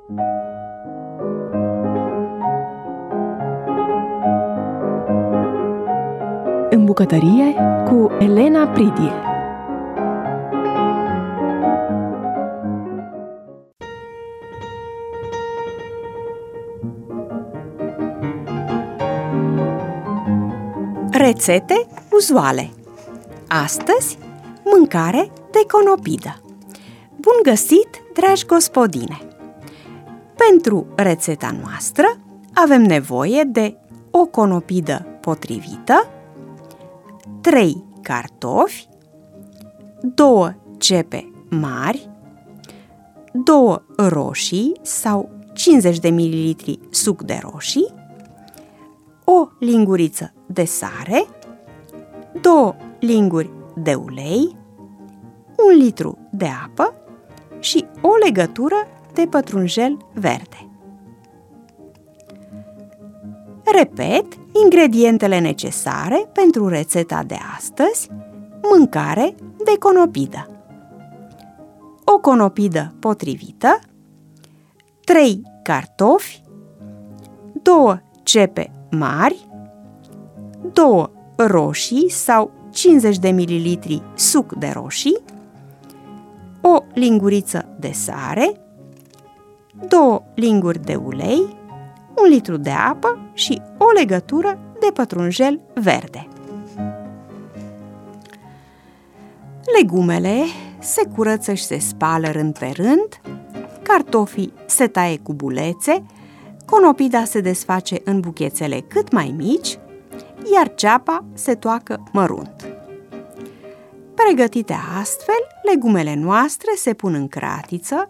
În bucătărie cu Elena Pridie. Rețete uzuale. Astăzi, mâncare de conopidă. Bun găsit, dragi gospodine! Pentru rețeta noastră avem nevoie de o conopidă potrivită, 3 cartofi, 2 cepe mari, 2 roșii sau 50 de ml suc de roșii, o linguriță de sare, 2 linguri de ulei, 1 litru de apă și o legătură de pătrunjel verde. Repet ingredientele necesare pentru rețeta de astăzi, mâncare de conopidă. O conopidă potrivită, 3 cartofi, 2 cepe mari, 2 roșii sau 50 de ml suc de roșii, o linguriță de sare, 2 linguri de ulei, 1 litru de apă și o legătură de pătrunjel verde. Legumele se curăță și se spală rând pe rând, cartofii se taie cu bulețe, conopida se desface în buchețele cât mai mici, iar ceapa se toacă mărunt. Pregătite astfel, legumele noastre se pun în cratiță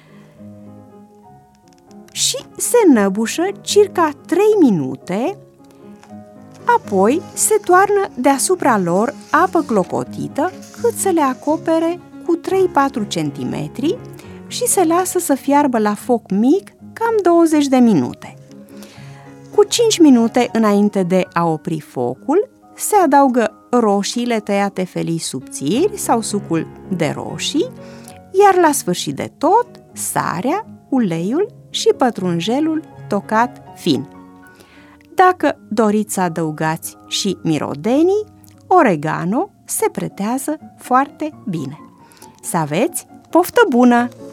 și se înăbușă circa 3 minute, apoi se toarnă deasupra lor apă clopotită cât să le acopere cu 3-4 cm și se lasă să fiarbă la foc mic cam 20 de minute. Cu 5 minute înainte de a opri focul, se adaugă roșiile tăiate felii subțiri sau sucul de roșii, iar la sfârșit de tot, sarea, uleiul și pătrunjelul tocat fin. Dacă doriți să adăugați și mirodenii, oregano se pretează foarte bine. Să aveți poftă bună!